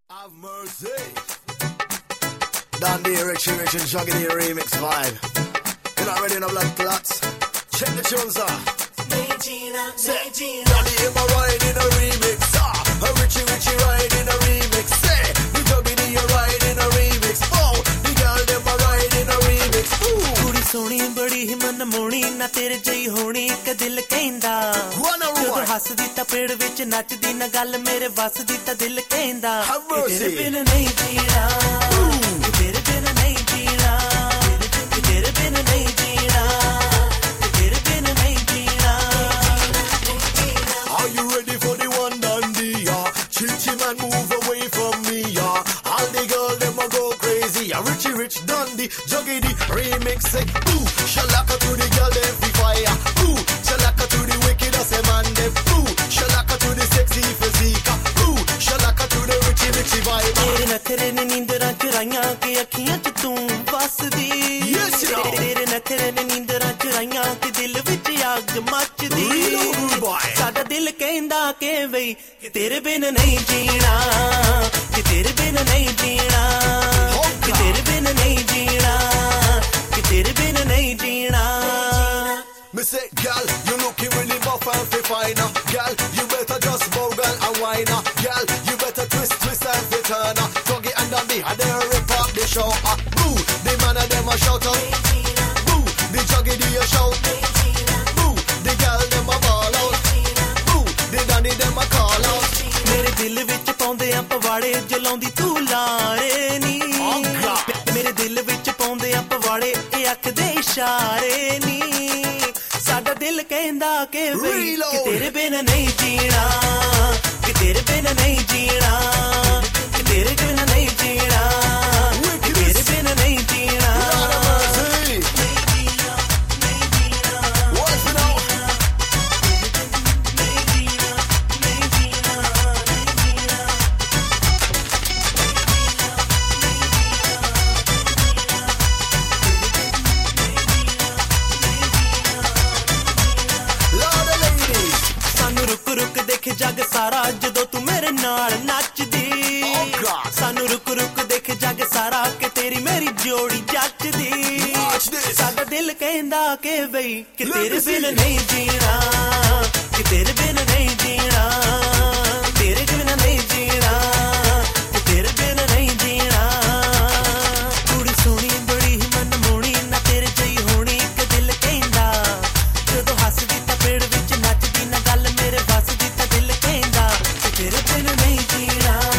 Have mercy. Dandy, Richie Rich and Juggedy remix vibe. You're not ready in a blood clots? Check the tunes, sir. Dandy in my ride in a remix, a Richie ride in a remix. Say, the Juggedy you ride in a remix. Oh, the girl them a ride in a remix. ਕੁੜੀ ਸੋਹਣੀ ਬੜੀ ਹੀ ਮਨਮੋਹਣੀ ਨਾ ਤੇਰੇ ਜਈ ਹੋਣੀ ਇੱਕ ਦਿਲ ਕਹਿੰਦਾ ਜਦੋਂ ਹੱਸਦੀ ਤਾਂ ਪੇੜ ਵਿੱਚ ਨੱਚਦੀ ਨਾ ਗੱਲ ਮੇਰੇ ਵੱਸ ਦੀ ਤਾਂ ਦਿਲ ਕਹਿੰਦਾ ਤੇਰੇ ਬਿਨ ਨਹੀਂ ਜੀਣਾ ਤੇਰੇ ਬਿਨ ਨਹੀਂ ਜੀਣਾ ਤੇਰੇ ਬਿਨ ਨਹੀਂ ਜੀਣਾ ਤੇਰੇ ਬਿਨ ਨਹੀਂ ਜੀਣਾ Are you ready for the one dandy? Chichi man move away from me. All the girls them a go crazy. Richie Rich Dandy Juggedy remix say ooh shalaka to the girl them fi fire. Ooh shalaka to the wicked as a man them. Ooh shalaka to the sexy physique. Ooh shalaka to the Richie vibe. ਤੇਰੇ ਨਖਰੇ ਨੇ ਨੀਂਦਰਾਂ ਚੁਰਾਈਆਂ ਕਿ ਅੱਖੀਆਂ 'ਚ ਤੂੰ ਵਸਦੀ ਤੇਰੇ ਨਖਰੇ ਨੇ ਨੀਂਦਰਾਂ ਚੁਰਾਈਆਂ ਕਿ ਦਿਲ ਵਿੱਚ ਅੱਗ ਮੱਚਦੀ ਸਾਡਾ ਦਿਲ ਕਹਿੰਦਾ ਕਿ ਬਈ ਤੇਰੇ ਬਿਨ ਨਹੀਂ ਜੀਣਾ ਕਿ ਤੇਰੇ ਬਿਨ ਨਹੀਂ ਜੀਣਾ ਕਿ ਤੇਰੇ ਬਿਨ ਨਹੀਂ ਜੀਣਾ ਕਿ ਤੇਰੇ ਬਿਨ ਨਹੀਂ ਜੀਣਾ Me say, girl, you looking really buff and fine. Girl, you better just bow, girl, and whine. Girl, you better twist and turn. Tug it and dandy, and then rip up the show. Boo, the man and them a shout out. Boo, the Juggedy a shout. Boo, the girl them a ball out. Boo, the dandy them a call out. ਮੇਰੇ ਦਿਲ ਵਿੱਚ ਪਾਉਂਦੇ ਆ ਪਵਾੜੇ ਜਲਾਉਂਦੀ ਤੂੰ ਲਾਰੇ ਨੀ ਮੇਰੇ ਦਿਲ ਵਿੱਚ ਪਾਉਂਦੇ ਆ ਪਵਾੜੇ ਇਹ ਅੱਖ ਦੇ ਇਸ਼ਾਰੇ ਨੀ ਸਾਡਾ ਦਿਲ ਕਹਿੰਦਾ ਕਿ ਬਈ ਕਿ ਤੇਰੇ ਬਿਨ ਨਹੀਂ ਜੀਣਾ ਕਿ ਤੇਰੇ ਬਿਨ ਨਹੀਂ ਜੀਣਾ ਕਿ ਤੇਰੇ ਬਿਨ ਨਹੀਂ ਜੀਣਾ ਕਿ ਤੇਰੇ ਬਿਨ ਨਹੀਂ ਜੀਣਾ ਜੱਗ ਸਾਰਾ ਜਦੋਂ ਤੂੰ ਮੇਰੇ ਨਾਲ ਨੱਚਦੀ ਸਾਨੂੰ ਰੁਕ ਰੁਕ ਦੇਖ ਜੱਗ ਸਾਰਾ ਕਿ ਤੇਰੀ ਮੇਰੀ ਜੋੜੀ ਜੱਚਦੀ ਸਾਡਾ ਦਿਲ ਕਹਿੰਦਾ ਕਿ ਬਈ ਕਿ ਤੇਰੇ ਬਿਨ ਨਹੀਂ ਜੀਣਾ ਕਿ ਤੇਰੇ ਬਿਨ ਨਹੀਂ ਜੀਣਾ ਤੇਰੇ ਬਿਨ ਨਹੀਂ ਜੀਣਾ ਕਿ ਤੇਰੇ ਬਿਨ ਨਹੀਂ ਜੀਣਾ ਕੁੜੀ ਸੋਹਣੀ ਬੜੀ ਹੀ ਮਨਮੋਹਣੀ ਨਾ ਤੇਰੇ ਜਈ ਹੋਣੀ ਇੱਕ ਦਿਲ ਕਹਿੰਦਾ ਜਦੋਂ ਹੱਸਦੀ ਤਾਂ ਪੇੜ ਵਿੱਚ ਨੱਚਦੀ ਨਾ ਗੱਲ ਮੇਰੇ ਵੱਸ ਦੀ ਤੇਰੇ ਬਿਨ ਨਹੀਂ ਜੀਣਾ